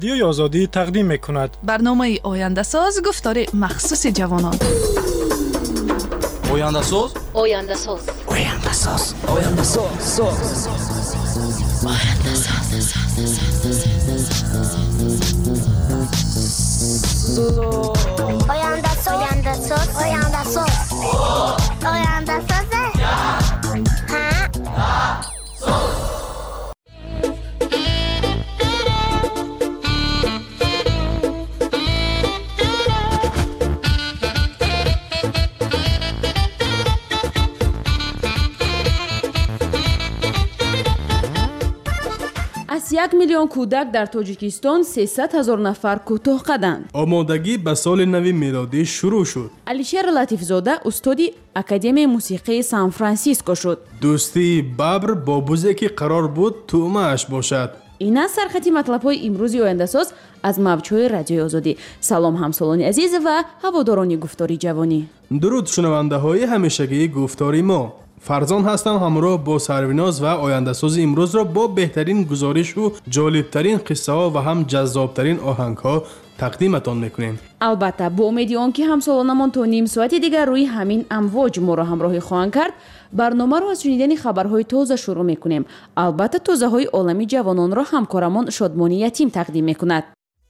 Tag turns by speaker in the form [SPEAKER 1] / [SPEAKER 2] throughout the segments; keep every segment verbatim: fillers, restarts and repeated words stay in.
[SPEAKER 1] رادیوی آزادی تقدیم می‌کند
[SPEAKER 2] برنامه آینده ساز گفتار مخصوص جوانان.
[SPEAKER 3] آینده ساز
[SPEAKER 4] آینده ساز
[SPEAKER 3] آینده ساز آینده ساز
[SPEAKER 4] آینده ساز آینده ساز آینده ساز آینده ساز آینده ساز
[SPEAKER 5] از یک میلیون کودک در تاجیکستان سیصد هزار نفر کوتاه قدند.
[SPEAKER 1] آمادگی به سال نو میلادی شروع شد.
[SPEAKER 5] علیشیر لطیفزاده استادی اکادمی موسیقی سان فرانسیسکو شد.
[SPEAKER 1] دوستی ببر با بوزی که قرار بود تومه اش باشد.
[SPEAKER 5] این است سرخطی مطلب های امروزی آینده ساز از موجهای رادیوی آزادی. سلام همسالان عزیز و هواداران گفتاری جوانی.
[SPEAKER 1] درود شنونده های همیشگی گفتاری ما. فرزان هستم، همراه با سرویناز و آینده ساز امروز را با بهترین گزارش و جالبترین قصه ها و هم جذابترین آهنگ ها تقدیمتان میکنیم.
[SPEAKER 5] البته با امیدی آنکه همسالانمان تا نیم ساعت دیگر روی همین امواج ما را همراهی خواهند کرد، برنامه را از شنیدن خبرهای تازه شروع میکنیم. البته تازه های عالمی جوانان را همکارمان شادمانی یتیم تقدیم میکند.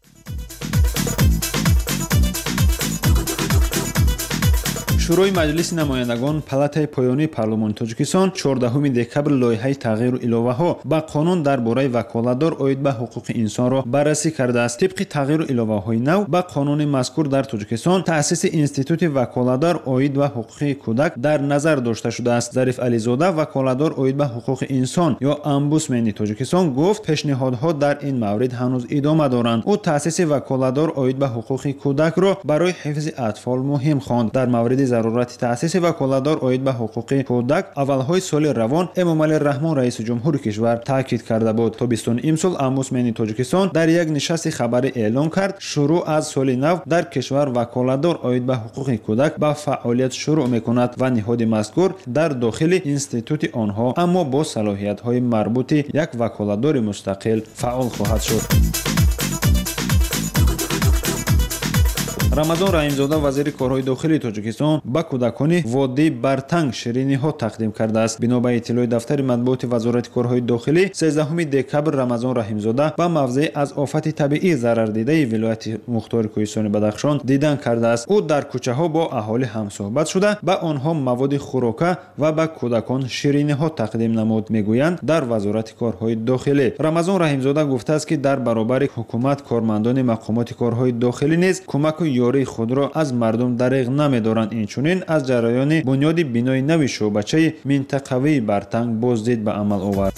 [SPEAKER 6] شورای مجلس نمایندگان پالاتای پایانی پارلمانی تاجیکستان چهاردهم دکبر لایحه تغییر و الоваҳо ба қонун дар бораи ваколатдор оид ба ҳуқуқи инсонро баррасӣ кардааст. тибқи тағйиру иловаҳои нав ба қонуни мазкур дар тоҷикистон таъсиси институти ваколатдор оид ба ҳуқуқи кӯдак дар назар дошта шудааст. зариф ализода ваколатдор оид ба ҳуқуқи инсон ё омбудсмени тоҷикистон гуфт пешниҳодҳо дар ин маврид ҳанӯз идома доранд. ӯ таъсиси ваколатдор оид ба ҳуқуқи кӯдакро барои ҳифзи атфол муҳим хонд. дар мавриди зарурати таъсиси ваколатдор оид ба ҳуқуқи кӯдак аввалҳои соли равон эмомали раҳмон раиси ҷумҳури кишвар таъкид карда буд. тобистони имсол омбудсмени тоҷикистон дар як нишасти хабарӣ эълон кард шурӯъ аз соли нав дар кишвар ваколатдор оид ба ҳуқуқи кӯдак ба фаъолият шурӯъ мекунад ва ниҳоди мазкур дар дохили институти онҳо аммо бо салоҳиятҳои марбути як ваколатдори мустақил фаъол хоҳад шуд. рамазон раҳимзода вазири корҳои дохилии тоҷикистон ба кӯдакони водии бартанг шириниҳо тақдим кардааст. бино ба иттилои дафтари матбуоти вазорати корҳои дохилӣ сезддаҳуми декабр рамазон раҳимзода ба мавзеи аз офати табиӣ зарардидаи вилояти мухтори кӯҳистони бадахшон дидан кардааст. ӯ дар кӯчаҳо бо аҳолӣ ҳамсӯҳбат шуда ба онҳо маводи хӯрока ва ба кӯдакон шириниҳо тақдим намуд, мегӯянд дар вазорати корҳои дохилӣ. рамазон раҳимзода гуфтааст ки дар баробари ҳукумат кормандони мақомоти корҳои дохилӣ низ кӯмаку ёрии худро аз мардум дариғ намедоранд. инчунин аз ҷараёни бунёди бинои нави шӯъбачаи минтақавии бартанг боздид ба амал овард.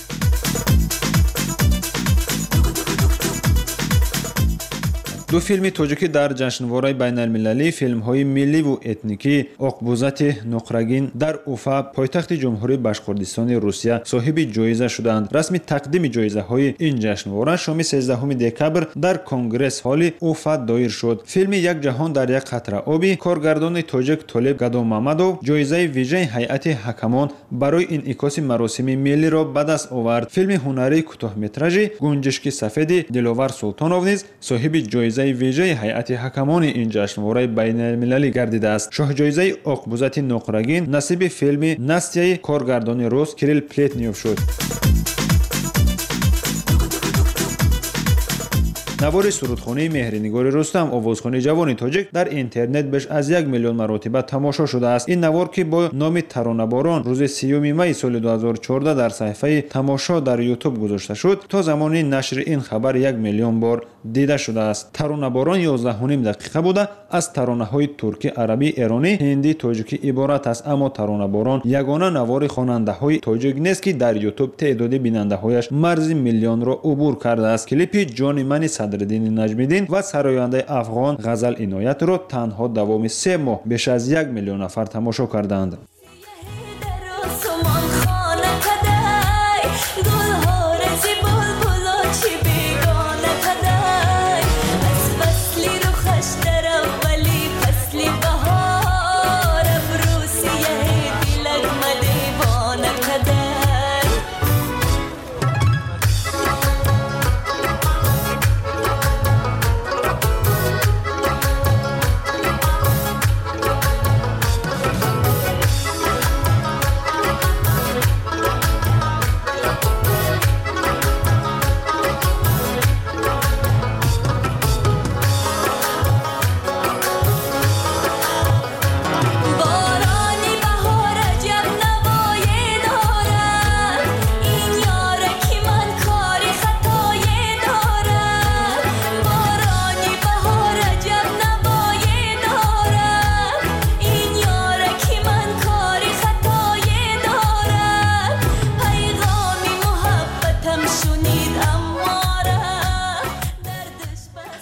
[SPEAKER 6] ду филми тоҷикӣ дар ҷашнвораи байналмилалии филмҳои милливу этникии оқбузати нуқрагин дар уфа, пойтахти ҷумҳурии башқуртистони русия соҳиби ҷоиза шуданд. расми тақдими ҷоизаҳои ин ҷашнвора шоми сезддаҳуми декабр дар конгресс-ҳолли уфа доир шуд. филми як ҷаҳон дар як қатра оби коргардони тоҷик Толеб Гадомамадов ҷоизаи вижаи ҳайати ҳакамон барои инъикоси маросими миллиро ба даст овард. филми ҳунарии кӯтоҳметражи Гунҷишки сафеди Диловар Султонов низ соҳиби ҷоизаи вижаи ҳайати ҳакамони ин ҷашнвораи байналмилалӣ гардидааст. шоҳҷоизаи оқбузати нуқрагин насиби филми Настяи коргардони рус Кирилл Плетнев шуд. навори сурудхонии меҳринигори Рустам, овозхони ҷавони тоҷик, дар интернет беш аз як миллион маротиба тамошо шудааст. ин навор ки бо номи Таронаборон рӯзи сеюми майи соли ду ҳазору чорда дар саҳифаи тамошо дар YouTube гузошта шуд, то замони нашри ин хабар як миллион бор дида шудааст. Таронаборон ёздаҳу ним дақиқа буда аз таронаҳои туркӣ, арабӣ, эронӣ, ҳиндӣ, тоҷикӣ иборат аст. аммо Таронаборон ягона навори хонандаҳои тоҷик нест ки дар YouTube теъдоди бинандаҳояш марзи миллионро убур кардааст. клипи ҷони мани Садриддини Наҷмиддин ва сарояндаи афғон Ғазал Иноятро танҳо давоми се моҳ беш аз як миллион нафар тамошо карданд.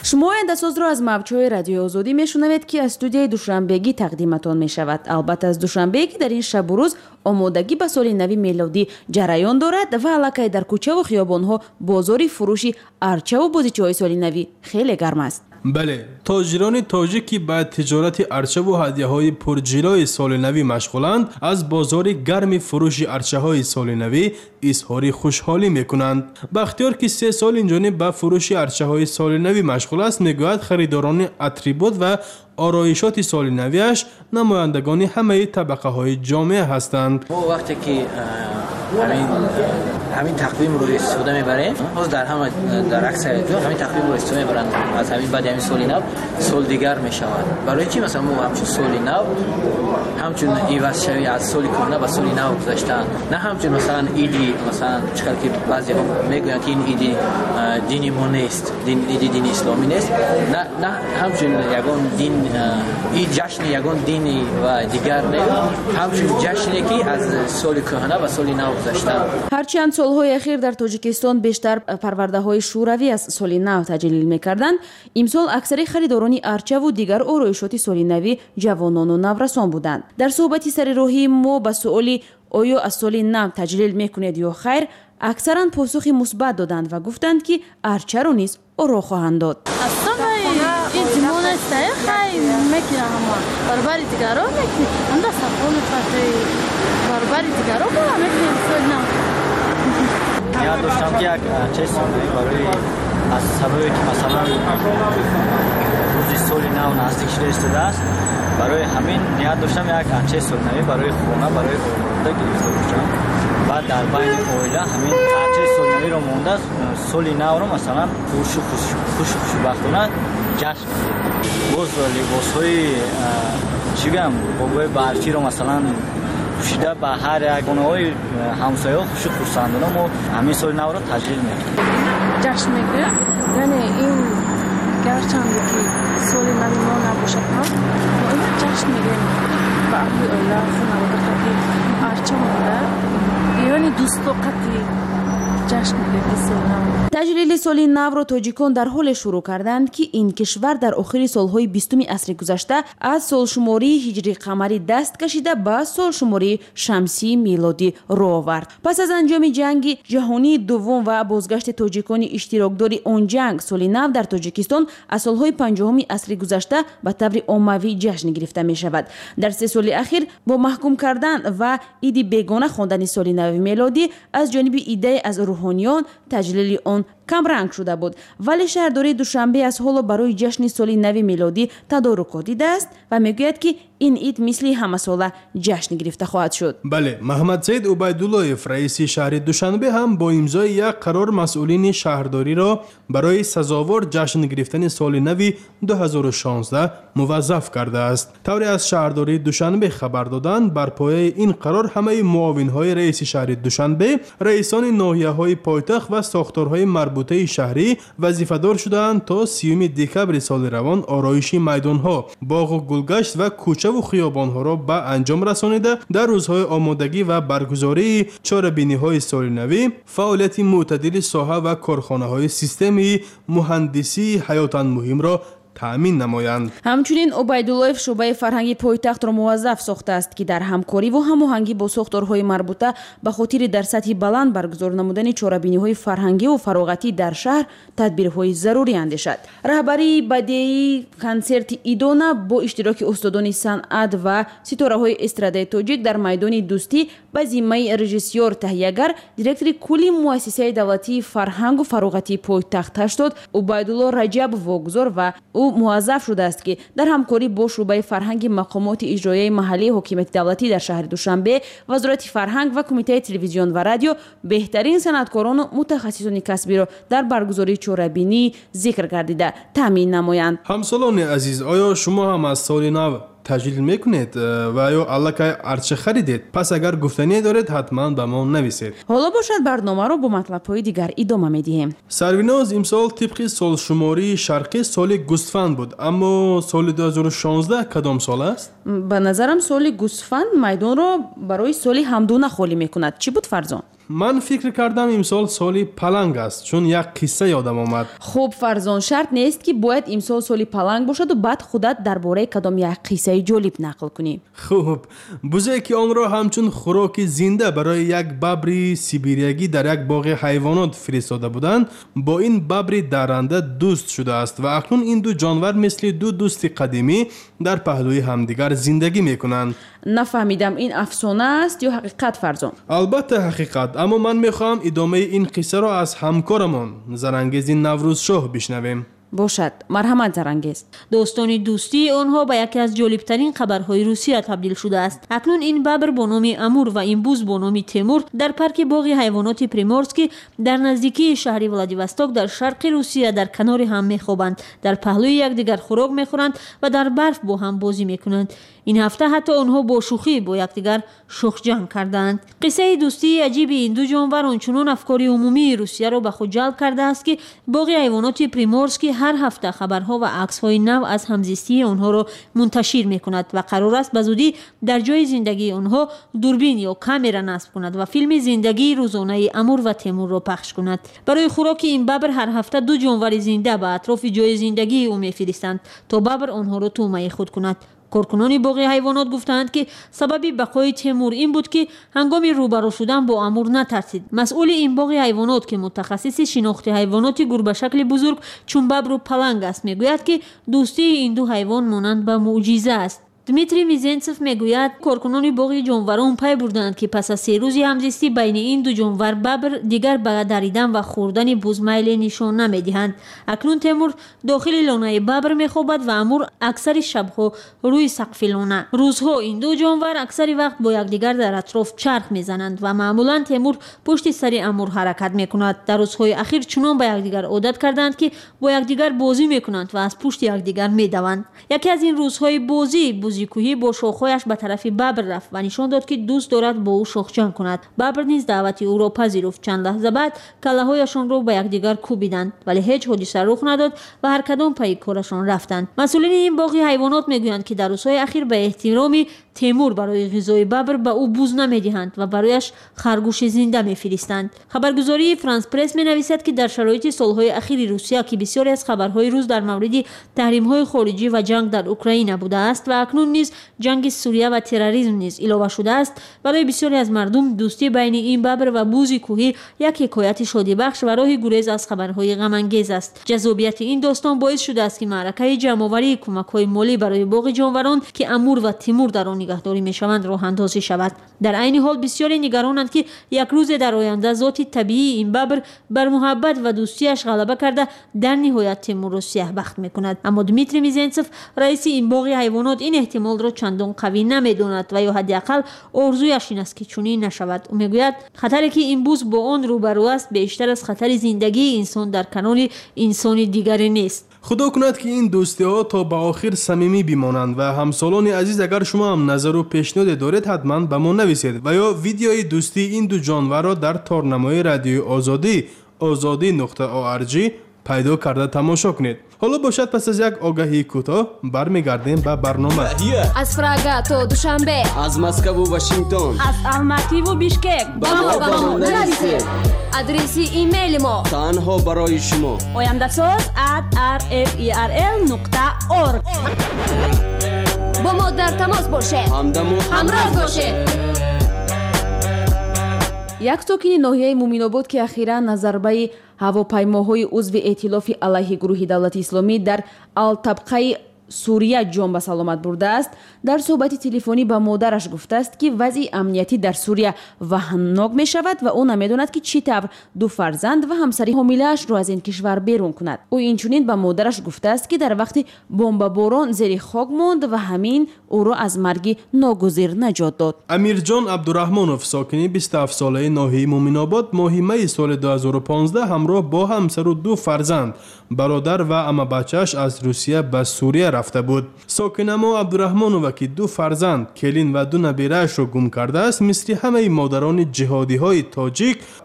[SPEAKER 5] шумо ояндасозро аз мавҷҳои радиои озодӣ мешунавед ки аз студияи душанбегӣ тақдиматон мешавад. албатта аз душанбе ки дар ин шабу рӯз омодагӣ ба соли нави мелодӣ ҷараён дорад ва аллакай дар кӯчаву хиёбонҳо бозори фурӯши арчаву бозичаҳои соли навӣ хеле гарм аст.
[SPEAKER 1] бале, тоҷирони тоҷик ки ба тиҷорати арчаву ҳадияҳои пурҷилои соли навӣ машғуланд, аз бозори гарми фурӯши арчаҳои соли навӣ изҳори хушҳолӣ мекунанд. бахтиёр ки се сол инҷониб ба фурӯши арчаҳои соли навӣ машғул аст, мегӯяд харидорони атрибут ва ороишоти соли навиаш намояндагони ҳамаи табақаҳои ҷомеа ҳастанд.
[SPEAKER 3] мо вақте ки ҳамин тақвимро истифода мебарем, ҳоз дар ҳама дар аксари ҷо ҳамин тақвимро истифода мебаранд. аз ҳамин баъди ҳамин соли нав сол дигар мешавад. барои чӣ масалан мо ҳамчун соли нав ҳамчун ивазшавӣ аз соли кӯҳна ба соли нав гузаштан, на ҳамчун масалан иди масалан чиқар ки баъзеҳо мегӯянд ки ин иди дини мо нест, иди дини исломӣ нест, на на ҳамчун ягон дин ин ҷашни ягон дини ва дигар не, ҳамчун ҷашне ки аз соли кӯҳна ба соли нав гузаштан.
[SPEAKER 5] ҳарчанд солҳои ахир дар тоҷикистон бештар парвардаҳои шӯравӣ аз соли нав таҷлил мекарданд, имсол аксари харидорони арчаву дигар ороишоти соли навӣ ҷавонону наврасон буданд. дар суҳбати сари роҳии мо ба суоли оё аз соли нав таҷлил мекунед ё хайр, аксаран посухи мусбат доданд ва гуфтанд ки арчаро низ оро хоҳанд дод.
[SPEAKER 7] Я доштам ки як чиз барои аз сабаби ки масалан рӯзи соли нав наздик шуда истодааст, барои ҳамин ният доштам як чиз солинавӣ барои хона барои омода гирифта бошам. баъд дар байни оила ҳамин чиз солинавиро монда соли навро масалан хушу хушу хушбахтона ҷашн боз либосҳои чӣ гӯям бобои барфиро масалан пӯшида ба ҳар як хонаҳои ҳамсояҳо хушу хурсандона мо ҳамин соли навро таҷлил мекунем.
[SPEAKER 8] ҷашн мегӯям, яъне ин гарчанде ки соли нави мо набошад ҳам мо ин ҷашн мегӯем ба аҳли оила хонавода ки арча монда яъне дӯсто қати ҷашн мегӯем соли нав.
[SPEAKER 5] таҷлили соли навро тоҷикон дар ҳоле шурӯъ карданд ки ин кишвар дар охири солҳои бистуми асри гузашта аз солшумории ҳиҷрӣ қамарӣ даст кашида ба солшумории шамсии милодӣ роҳ овард. пас аз анҷоми ҷанги ҷаҳонии дуввум ва бозгашти тоҷикони иштирокдори он ҷанг, соли нав дар тоҷикистон аз солҳои панҷоҳуми асри гузашта ба таври оммавӣ ҷашн гирифта мешавад. дар се соли ахир бо маҳкум кардан ва иди бегона хондани соли нави мелодӣ аз ҷониби иддаи аз рӯҳониён таҷлили он камранг шуда буд, вале шаҳрдории Душанбе аз ҳоло барои ҷашни соли нави милодӣ тадорукот дидааст ва мегӯяд ки ин ид мисли ҳамасола ҷашн гирифта хоҳад шуд.
[SPEAKER 1] бале, маҳмадсаид убайдуллоев раиси шаҳри Душанбе ҳам бо имзои як қарор масъулини шаҳрдориро барои сазовор ҷашн гирифтани соли нави ду ҳазору шонздаҳ муваззаф кардааст. тавре аз шаҳрдории Душанбе хабар доданд, бар пояи ин қарор ҳамаи муовинҳои раиси шаҳри Душанбе, раисони ноҳияҳои пойтахт ва сохторҳои марбутаи шаҳрӣ вазифадор шудаанд то сиюми декабри соли равон ороиши майдонҳо, боғу гулгашт ва кӯчаву хиёбонҳоро ба анҷом расонида дар рӯзҳои омодагӣ ва баргузории чорабиниҳои соли навӣ фаъолияти мӯътадили соҳа ва корхонаҳои системаи муҳандисии ҳаётан муҳимро таъмин намоянд.
[SPEAKER 5] ҳамчунин убайдуллоев шӯъбаи фарҳанги пойтахтро муваззаф сохтааст ки дар ҳамкориву ҳамоҳангӣ бо сохторҳои марбута ба хотири дар сатҳи баланд баргузор намудани чорабиниҳои фарҳангиву фароғатӣ дар шаҳр тадбирҳои зарурӣ андешад. раҳбарии бадеии консерти идона бо иштироки устодони санъат ва ситораҳои эстрадаи тоҷик дар майдони дӯстӣ ба зиммаи режиссёр таҳиягар директори кулли муассисаи давлатии фарҳангу фароғатии пойтахт ҳаштод убайдулло раҷаб вогузор ва ӯ муваззаф шудааст ки дар ҳамкорӣ бо шӯъбаи фарҳанги мақомоти иҷроияи маҳаллии ҳокимияти давлатӣ дар шаҳри Душанбе, вазорати фарҳанг ва кумитаи телевизион ва радио беҳтарин санъаткорону мутахассисони касбиро дар баргузории чорабинӣ зикр гардида таъмин намоянд.
[SPEAKER 1] ҳамсолони азиз, оё шумо ҳам аз соли нав таҷлил мекунед ва ё аллакай арча харидед? Пас агар гуфтание доред ҳатман ба мо нависед.
[SPEAKER 5] ҳоло бошад барномаро бо матлабҳои дигар идома медиҳем.
[SPEAKER 1] Сарвиноз имсол тибқи солшумории шарқӣ соли гусфанд буд, аммо соли ду ҳазору шонздаҳ кадом сол аст?
[SPEAKER 5] ба назарам соли гусфанд майдонро барои соли ҳамдуна холӣ мекунад. Чӣ буд Фарзон?
[SPEAKER 1] من فکر کردم امسال سالی پلنگ است چون یک قصه یادم آمد.
[SPEAKER 5] خب فرزان شرط نیست که باید امسال سالی پلنگ باشد و بعد خودت درباره کدام یک قصه جالب نقل کنی.
[SPEAKER 1] خوب بوزه که آن را همچون خوراک زنده برای یک ببر سیبریایی در یک باغ حیوانات فرستاده بودند، با این ببر درنده دوست شده است و اکنون این دو جانور مثل دو دوست قدیمی در پهلوی همدیگر زندگی میکنند.
[SPEAKER 5] نفهمیدم این افسانه است یا حقیقت فرزان؟
[SPEAKER 1] البته حقیقت، اما من میخواهم ادامه این قصه را از همکارمان زرنگیز نوروز شاه بشنویم.
[SPEAKER 5] باشد، مرحمت زرنگیز.
[SPEAKER 9] داستان دوستی آنها به یکی از جالبترین خبرهای روسیه تبدیل شده است. اکنون این ببر با نام امور و این بز با نام تیمور در پارک باغ حیوانات پریمورسکی در نزدیکی شهر ولادیواستوک در شرق روسیه در کنار هم میخوابند، در پهلوی یکدیگر خوراک میخورند و در برف با هم بازی میکنند. این هفته حتی آنها با شوخی با یکدیگر شخ جنگ کردند. قصه دوستی عجیب این دو جانور آنچنان افکار عمومی روسیه را به خود جلب کرده است که باغ حیوانات پریمورسکی هر هفته خبرها و عکس‌های نو از همزیستی آنها را منتشر می‌کند و قرار است به زودی در جای زندگی آنها دوربین یا کامera نصب کند و فیلم زندگی روزانه امور و تیمور را پخش کند. برای خوراک این ببر هر هفته دو جانور زنده به اطراف جای زندگی او می‌فرستند تا ببر آنها را تومه خود کند. کارکنان باغ حیوانات گفتند که سبب بقای تیمور این بود که هنگام روبرو شدن با امور نترسید. مسئول این باغ حیوانات که متخصص شناخت حیوانات گربه شکل بزرگ چون ببر و پلنگ است میگوید که دوستی این دو حیوان مانند به معجزه است. دمیتری میزنتسوف میگوید کارکنان باغ جانوران پی بردند که پس از سه روز همزیستی بین این دو جانور ببر دیگر به دریدن و خوردن بز میل نشان نمیدهند. اکنون تیمور داخل لانه ببر میخوابد و امور اکثر شبها روی سقف لانه. روزها این دو جانور اکثر وقت با یکدیگر در اطراف چرخ میزنند و معمولا تیمور پشت سر امور حرکت میکند. در روزهای اخیر چنان به یکدیگر عادت کردند که با یکدیگر بازی میکنند و از پشت یکدیگر میدوند. یکی از این روزهای بازی بزی کوهی با شاخهایش به طرف ببر رفت و نشان داد که دوست دارد با او شاخ جنگ کند. ببر نیز دعوت او را پذیرفت. چند لحظه بعد کله‌هایشان را به یکدیگر کوبیدند ولی هیچ حادثه رخ نداد و هر کدام پی کارشان رفتند. مسئولین این باغ حیوانات میگویند که در روزهای اخیر به احترام تیمور برای غذای ببر به او بز نمیدهند و برایش خرگوش زنده میفرستند. خبرگزاری فرانس پرس مینویسد که در شرایط سالهای اخیر روسیه که بسیاری از خبرهای روز در مورد تحریم‌های خارجی و جنگ در اوکراین بوده است و اکنون نیز جنگ سوریه و تروریسم نیز اضافه شده است، برای بسیاری از مردم دوستی بین این ببر و بز کوهی یک حکایت شادی بخش و راه گریز از خبرهای غم انگیز است. جذابیت این داستان باعث شده است که معرکه جمع‌آوری کمک‌های مالی برای باغ جانوران که امور و تیمور در آن نگهداری میشوند راه اندازی شود. در عین حال بسیاری نگرانند که یک روز در آینده ذات طبیعی این ببر بر محبت و دوستیش غلبه کرده در نهایت تیمور را سیاه بخت میکند. اما دمیتری میزنتسوف رئیس این باغ حیوانات این احتمال را چندان قوی نمیداند و یا حداقل آرزویش این است که چنین نشود. او میگوید خطری که این بز با آن روبرو است بیشتر از خطر زندگی انسان در کنار انسان دیگری نیست.
[SPEAKER 1] خدا کند که این دوستی ها تا به آخر صمیمی بمانند و همسالان عزیز اگر شما هم نظر و پیشنهاد دارید حتما به ما نویسید و یا ویدیوی دوستی این دو جانور را در تارنمای رادیو آزادی آزادی نقطه او ار جی پیدا کرده تماشا کنید. حالا باشد پس از یک آگهی کوتاه برمیگردیم به برنامه.
[SPEAKER 10] از پراگا تا دوشنبه،
[SPEAKER 11] از مسکو و واشنگتن،
[SPEAKER 10] از الماتی و بیشکک با ما با ما نویسید. آدرسی ایمیل ما
[SPEAKER 11] تنها برای شما
[SPEAKER 10] oyandasuz at r f e r l نقطه org. با ما در تماس باشید، همراه باشید.
[SPEAKER 5] یک ساکن ناحیه مومین‌آباد که اخیراً از ضربه هواپیماهای عضو ائتلاف علیه گروه دولت اسلامی در الطبقه سوریه جان به سلامت برده است، در صحبت تلفنی با مادرش گفته است که وضع امنیتی در سوریه وحشتناک می شود و او نمیداند که چطور دو فرزند و همسری حامله‌اش را از این کشور بیرون کند. او اینچنین با مادرش گفته است که در وقت بمباران زیر خاک ماند و همین او را از مرگ ناگزیر نجات داد.
[SPEAKER 1] امیرجان عبدالرحمنوف ساکن بیست و هفت ساله ناحیه مومین‌آباد ماه می سال دو هزار و پانزده همراه با همسر و دو فرزند، برادر و عمه بچه‌اش از روسیه به سوریه رفته بود. ساکن ما عبدالرحمنوف که دو فرزند کلین و دو نبیره‌اش را گم کرده است، مثل همه مادران جهادی های تاجیک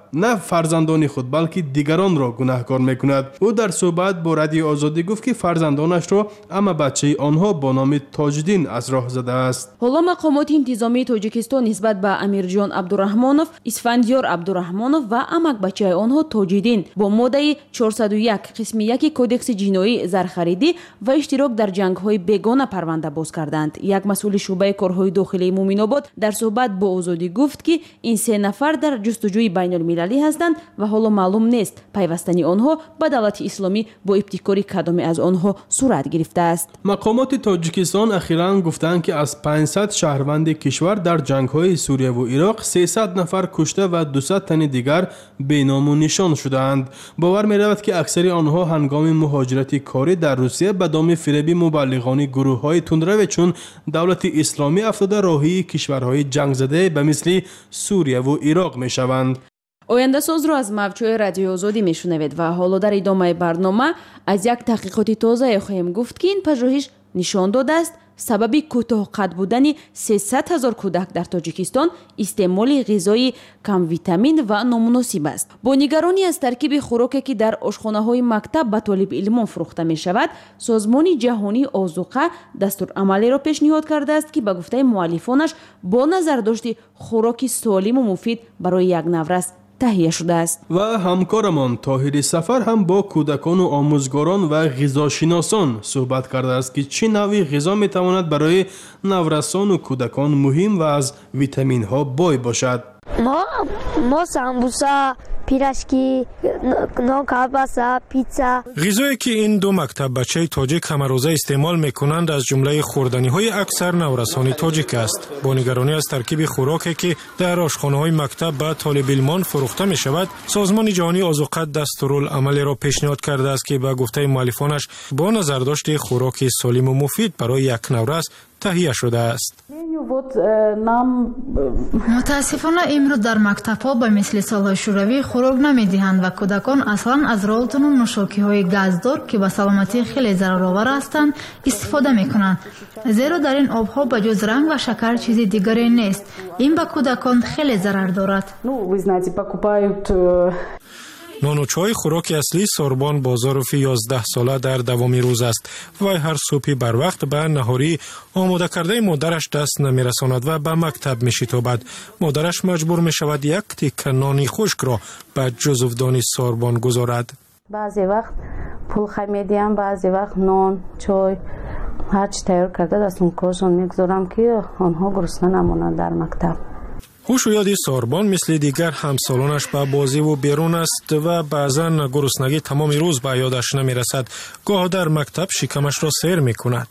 [SPEAKER 1] نه فرزندان خود بلکه دیگران را گناهکار میکند. او در صحبت با رادیو آزادی گفت که فرزندانش را اما بچه آنها با نام تاجدین از راه زده است.
[SPEAKER 5] حالا مقامات انتظامی تاجیکستان نسبت به امیرجان عبدالرحمنوف، اسفندیار عبدالرحمنوف و امک بچه آنها تاجدین با ماده چهارصد و یک قسم یک کودکس جنایی زرخریدی و اشتراک در جنگ‌های بیگانه پرونده باز کردند. یک مسئول شعبه کارهای داخلی مومن‌آباد در صحبت با آزادی گفت که این سه نفر در جستجوی بین‌المللی هستند و حالا معلوم نیست پیوستنی آنها به دولت اسلامی با ابتکاری کدام از آنها صورت گرفته است.
[SPEAKER 1] مقامات تاجیکستان اخیراً گفتند که از پانصد شهروند کشور در جنگ‌های سوریه و عراق سیصد نفر کشته و دویست تن دیگر بینام و نشان شدند. باور می‌رود که اکثر آنها هنگام مهاجرت کاری در روسیه به دام فریب مبلغان گروه‌های تندرو چون دولت اسلامی افتاده راهی کشورهای جنگ زده به مثل سوریه و عراق می‌شوند.
[SPEAKER 5] آینده ساز را از موج‌های رادیو آزادی میشنوید و حالا در ادامه برنامه از یک تحقیقات تازه خواهیم گفت که این پژوهش نشان داده است سبب کوتاه قد بودن سیصد هزار کودک در تاجیکستان استعمال غذای کم ویتامین و نامناسب است. با نگرانی از ترکیب خوراکی که در آشخانه‌های مکتب به طالب علمان فروخته می شود، سازمان جهانی آذوقه دستورالعملی را پیشنهاد کرده است که به گفته مؤلفانش با نظر داشت خوراک سالم و مفید برای یک نورس تهیه شده است.
[SPEAKER 1] و همکارمان طاهر سفر هم با کودکان و آموزگاران و غذاشناسان صحبت کرده است که چه نوع غذا میتواند برای نورسان و کودکان مهم و از ویتامین ها بای باشد.
[SPEAKER 4] ما ما سامبوسا، پیراشکی، نان کلباسا، پیتزا.
[SPEAKER 12] غذایی که این دو مکتب بچه تاجیک همه روزه استعمال میکنند از جمله خوردنی های اکثر نورسان تاجیک است. با نگرانی از ترکیب خوراکی که در آشخانه های مکتب به طالب علمان فروخته می شود، سازمان جهانی آذوقه دستورالعملی را پیشنهاد کرده است که به گفته مؤلفانش با نظر داشت خوراک سالم و مفید برای یک نورس تهیه شده است.
[SPEAKER 13] متاسفانه امروز در مکتب‌ها به مثل سال‌های شوروی خوراک نمی‌دهند و کودکان اصلاً از رولتون و نوشاکی‌های گازدار که به سلامتی خیلی ضررآور هستند استفاده می‌کنند، زیرا در این آب‌ها به جز رنگ و شکر چیزی دیگری نیست. این به کودکان خیلی ضرر دارد.
[SPEAKER 12] نان و چای خوراک اصلی سوربان بازاروف یازده ساله در دوامی روز است و هر صبح بر وقت به نهاری آماده کرده مادرش دست نمیرساند و به مکتب میشتابد. مادرش مجبور می شود یک تکه نانی خشک را به جزودان سوربان گذارد.
[SPEAKER 14] بعضی وقت پول خمیدیم، بعضی وقت نان، چای، هر چی تیار کرده دستون کارشان میگذارم که آنها گرسنه نمانند در مکتب.
[SPEAKER 12] هوش و یاد سوربان مثل دیگر همسالانش به بازی و بیرون است و بعضا گرسنگی تمام روز به یادش نمی رسد. گاه در مکتب شکمش را سیر می کند.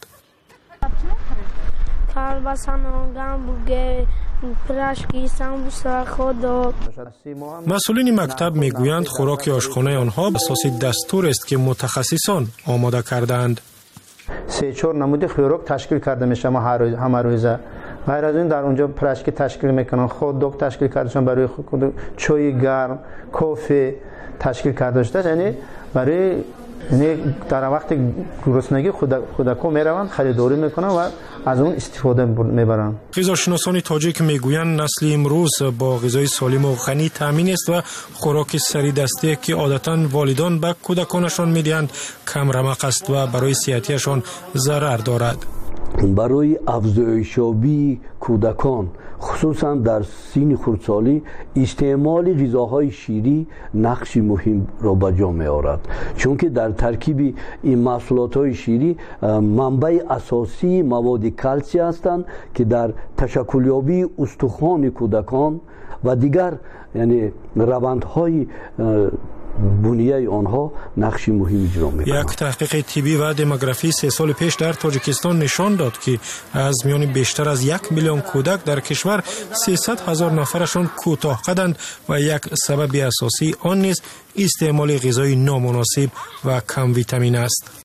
[SPEAKER 12] مسئولین مکتب می گویند خوراک آشخانه آنها به اساس دستور است که متخصصان آماده کردند.
[SPEAKER 15] سه چهار نمود خوراک تشکیل کرده میشه ما هر روز همه روزه. غیر از این در اونجا پرشکی تشکیل میکنن، خود دوگ تشکیل کردشون برای خود چای گرم، کافی تشکیل کرده شده. یعنی برای یعنی در وقت گرسنگی کودکان میروند خریداری میکنن و از اون استفاده میبرن.
[SPEAKER 12] غذاشناسان تاجیک میگویند نسل امروز با غذای سالم و غنی تامین است و خوراک سری دستی که عادتاً والدان به کودکانشان میدهند کم رمق است و برای صحتیشان ضرر دارد.
[SPEAKER 16] برای افزایش‌یابی کودکان خصوصا در سن خردسالی استعمال غذاهای شیری نقش مهم را به جا می‌آورد، چون که در ترکیب این محصولات شیری منبع اساسی مواد کلسیم هستند که در تشکلیابی استخوان کودکان و دیگر یعنی روندهای بنیه آنها نقش مهمی اجرا می‌کنند.
[SPEAKER 12] یک تحقیق طبی و دموگرافی سه سال پیش در تاجیکستان نشان داد که از میان بیشتر از یک میلیون کودک در کشور سیصد هزار نفرشان کوتاه قدند و یک سبب اساسی آن نیز استعمال غذای نامناسب و کم ویتامین است.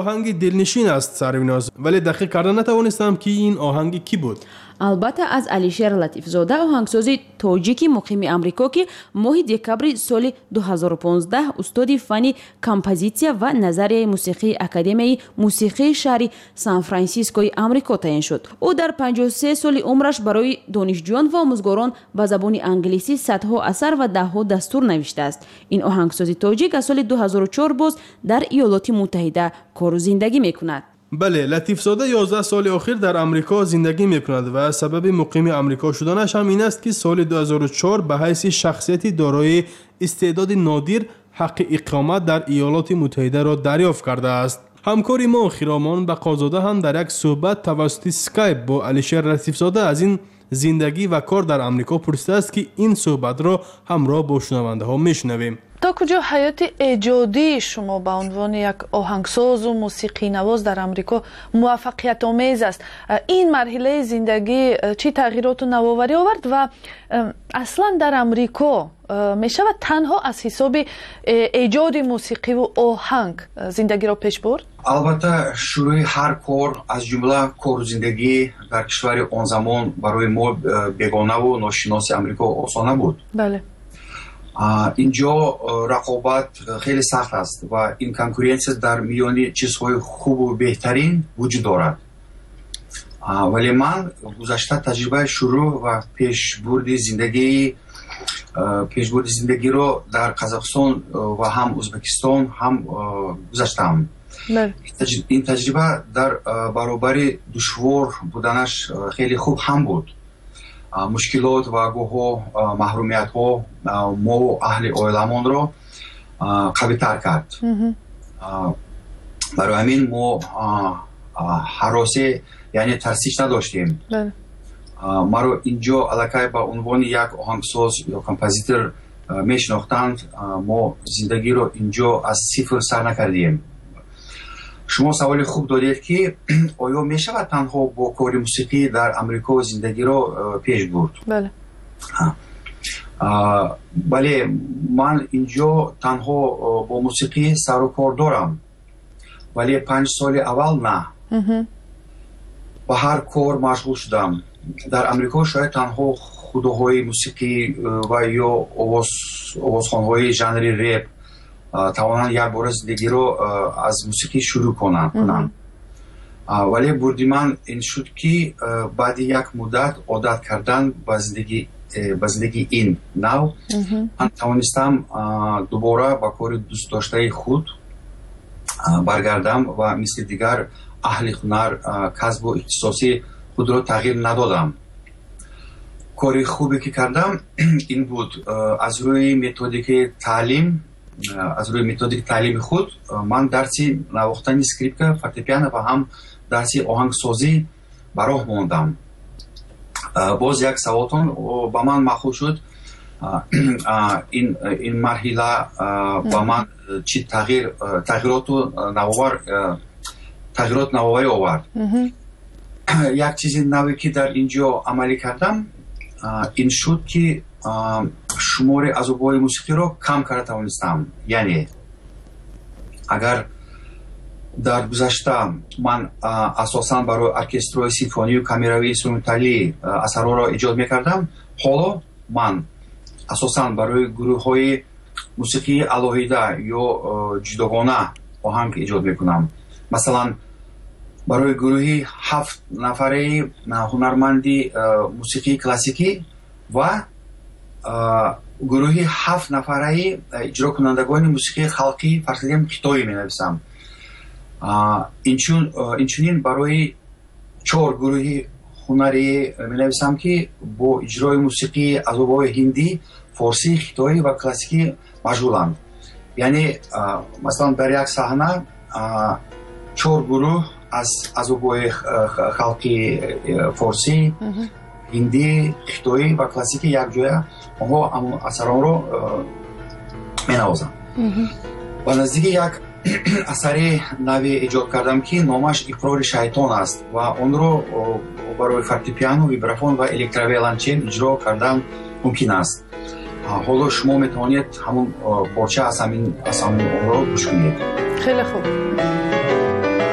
[SPEAKER 1] آهنگ دلنشین است سرویناز، ولی دقیق کردن نتوانستم که این آهنگ کی بود.
[SPEAKER 5] البته از علیشیر لطیفزاده آهنگسازی تاجیکی مقیم امریکا که ماه دکبر سال دو هزار و پانزده استاد فنی کمپوزیسیا و نظریه موسیقی اکادمی موسیقی شهر سان فرانسیسکوی امریکا تعیین شد. او در پنجاه و سه سال عمرش برای دانشجویان و آموزگاران به زبان انگلیسی صدها اثر و دهها دستور نوشته است. این آهنگسازی تاجیک از سال دو هزار و چهار باز در ایالات متحده کار و زندگی میکند.
[SPEAKER 1] بله، لطیفزاده یازده سال اخیر در امریکا زندگی میکند و سبب مقیم امریکا شدنش هم این است که سال دو هزار و چهار به حیث شخصیتی دارای استعداد نادر حق اقامت در ایالات متحده را دریافت کرده است. همکاری ما خیرامان بقازاده هم در یک صحبت توسط اسکایپ با علیشیر لطیفزاده از این زندگی و کار در امریکا پرسیده است که این صحبت را همراه با شنونده ها میشنویم.
[SPEAKER 8] تا کجا حیات ایجادی شما به عنوان یک آهنگساز و موسیقی نواز در امریکا موفقیت آمیز است؟ این مرحله زندگی چی تغییرات و نوآوری آورد و اصلا در امریکا می شود تنها از حساب ایجاد موسیقی و آهنگ زندگی را پیش برد؟
[SPEAKER 17] البته شروع هر کار از جمله کار و زندگی در کشور آن زمان برای ما بیگانه و ناشناس امریکا آسان نبود.
[SPEAKER 8] بله.
[SPEAKER 17] اینجا رقابت خیلی سخت است و این کنکورنسیا در میان چیزهای خوب و بهترین وجود دارد. ولی من گذشته تجربه شروع و پیشبرد زندگی پیشبرد زندگی رو در قزاقستان و هم ازبکستان هم گذاشتم. این تجربه در برابر دشوار بودنش خیلی خوب هم بود. مشکلات و گوه محرومیت ها ما و اهل اویلمان رو قوی تر کرد. برای همین ما حراسی یعنی ترسیش نداشتیم. ما رو اینجا علاقه به عنوان یک آهنگساز یا کمپوزیتور میشناختند. ما زندگی رو اینجا از صفر سر نکردیم. شما سوال خوب دارید که آیا می شود تنها با کار موسیقی در امریکا زندگی رو پیش برد؟
[SPEAKER 8] بله.
[SPEAKER 17] بله، من اینجا تنها با موسیقی سر و کار دارم، ولی پنج سال اول نه. با هر کار مشغول شدم. در امریکا شاید تنها خودهای موسیقی و یا آواز آوازخوان‌های ژانر رپ توانند یک بار زندگی رو از موسیقی شروع کنند. کنن. ولی بردی من این شد که بعد یک مدت عادت کردن به زندگی به زندگی این نو من توانستم دوباره با کار دوست داشته خود برگردم و مثل دیگر اهل هنر کسب و اختصاصی خود را تغییر ندادم. کاری خوبی که کردم این بود، از روی متدیک تعلیم از روی متدیک تعلیم خود من درسی نواختن اسکریپت، فورتپیانو و هم درسی آهنگسازی به راه ماندم. باز یک سوالتون با من مخول شد این این مرحله با من چی تغییر تغییرات نوآور تغییرات نوآوری آورد. یک چیز نوی که در اینجا عملی کردم این شد که شمار عضوهای موسیقی رو کم کرده توانستم. یعنی اگر در گذشته من اساساً برای ارکسترهای سیمفونی و کامیروی اینسترومنتالی اثرها را ایجاد میکردم، حالا من اساساً برای گروه های موسیقی علاهیده یا جداگانه آهنگ ایجاد میکنم. مثلا برای گروهی هفت نفره هنرمندی موسیقی کلاسیکی و گروهی هفت نفره اجرا کنندگان موسیقی خلقی فرسیدیم خطایی می نویسم. اینچنین برای چهار گروهی هنری می نویسم که با اجرای موسیقی عذابای هندی، فارسی، خطایی و کلاسیکی مشغولند. یعنی مثلا در یک صحنه چهار گروه از عذابای خلقی فارسی، هندی، خطایی و کلاسیکی یک جای آنها اثران رو می نوازم. و نزدیک یک اثر نوی ایجاد کردم که نامش اقرار شیطان است و اون رو برای فورتپیانو، ویبرافون و الکترویولنچل اجرا کردن ممکن است. حالا شما میتونید همون پارچه از همین از همون اون رو گوش کنید.
[SPEAKER 8] خیلی خوب.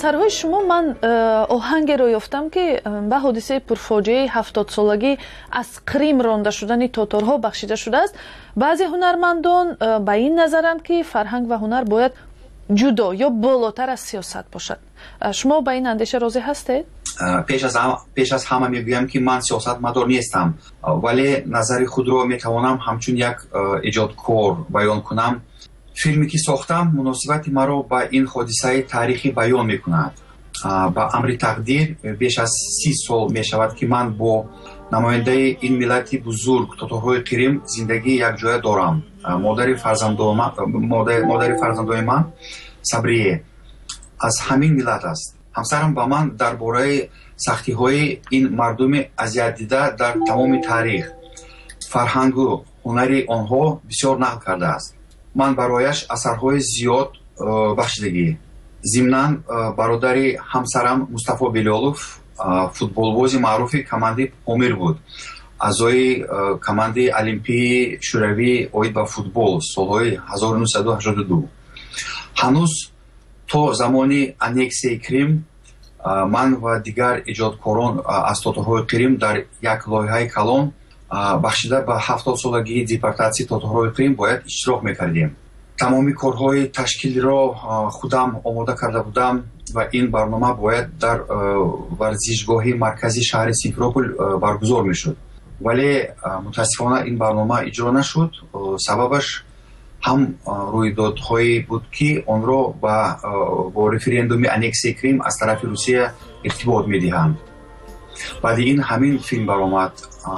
[SPEAKER 8] اثرهای شما من آهنگ رو یافتم که به حادثه پرفاجعه هفتاد سالگی از قریم رانده شدن تاتارها بخشیده شده است. بعضی هنرمندان به این نظرند که فرهنگ و هنر باید جدا یا بالاتر از سیاست باشد. شما به این اندیشه راضی هستید؟
[SPEAKER 17] پیش از هم پیش از همه میگویم که من سیاستمدار نیستم، ولی نظر خود رو میتوانم همچون یک ایجادکار بیان کنم. فیلمی که ساختم مناسبت مرا با این حادثه تاریخی بیان میکند. با امر تقدیر بیش از سی سال میشود که من با نماینده این ملت بزرگ تاتارهای قریم زندگی یک جای دارم. مادر فرزندان مادر مادر فرزندان من صبریه از همین ملت است. همسرم با من درباره سختی های این مردم اذیت دیده در تمام تاریخ فرهنگ و هنری آنها بسیار نقل کرده است. من برایش اثرهای زیاد بخشیدگی. ضمناً برادر همسرم مصطفی بلالوف فوتبالباز معروف کماندی پامیر بود. اعضای کماندی المپی شوروی اوید با فوتبال سالهای هزار و نهصد و هشتاد و دو. هنوز تا زمانی انکسی کریم من و دیگر ایجادکاران از تاتارهای قریم در یک لایحه کلان بخشیده به هفتاد سالگی دیپورتاسی تاتارهای قریم باید اشتراک میکردیم. تمامی کارهای تشکیلی را خودم آماده کرده بودم و این برنامه باید در ورزشگاه مرکزی شهر سیمفروپول برگزار میشد، ولی متاسفانه این برنامه اجرا نشد. سببش هم رویدادهایی بود که آن را با, با رفرندوم انکسی کریم از طرف روسیه ارتباط میدهند. بعد این همین فیلم برآمد.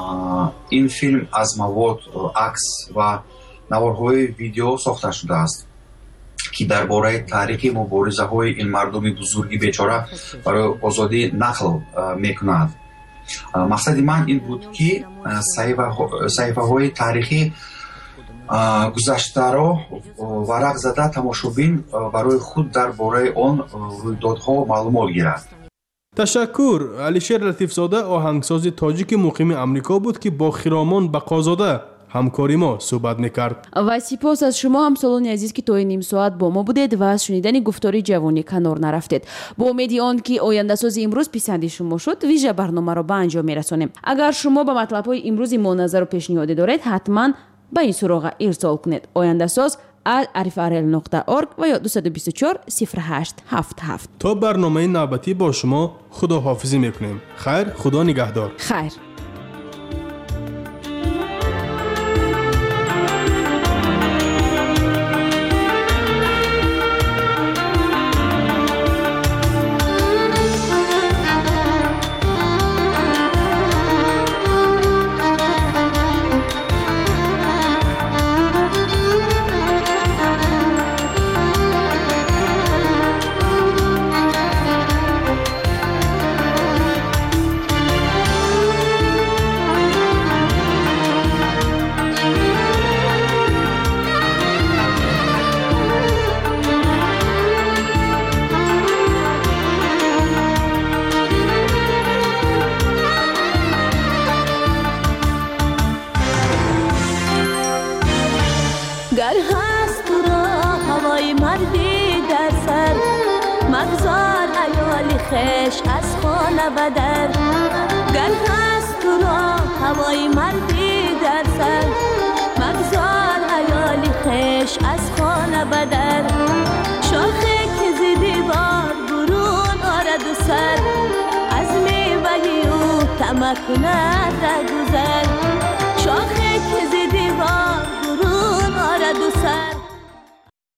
[SPEAKER 17] این فیلم از مواد عکس و نوارهای ویدیو ساخته شده است که درباره تاریخ مبارزه های این مردم بزرگی بیچاره برای آزادی نقل میکند. مقصد من این بود که صحیفه های تاریخی گذشته را ورق زده تماشابین برای خود درباره آن رویدادها معلومات گیرد.
[SPEAKER 1] تشکر. علیشیر لطیفزاده آهنگساز تاجیک مقیم امریکا بود که با خرامان بقازاده همکاری ما صحبت میکرد.
[SPEAKER 5] و سپاس از شما همسالان عزیز که تا نیم ساعت با ما بودید و از شنیدن گفتاری جوانی کنار نرفتید. با امید آن که آینده ساز امروز پسند شما شد ویژه برنامه را به انجام میرسانیم. اگر شما به مطلب های امروز ما نظر و پیشنهاد دارید حتما به این سراغ ارسال کنید. آینده ساز ات عرف ار ال نقطه اورگ و یا دو دو چهار صفر هشت هفت هفت.
[SPEAKER 1] تا برنامه نوبتی با شما خداحافظی میکنیم. خیر، خدا نگهدار.
[SPEAKER 5] خیر.
[SPEAKER 18] گر هست تو را هوای مردی در سر مگذار عیالی خش از خانه بدر. گر هست تو را هوای مردی در سر مگذار عیالی خش از خانه بدر. شاخه که زیدی بار برون آرد و سر از میوهی او طمع کند در گذر.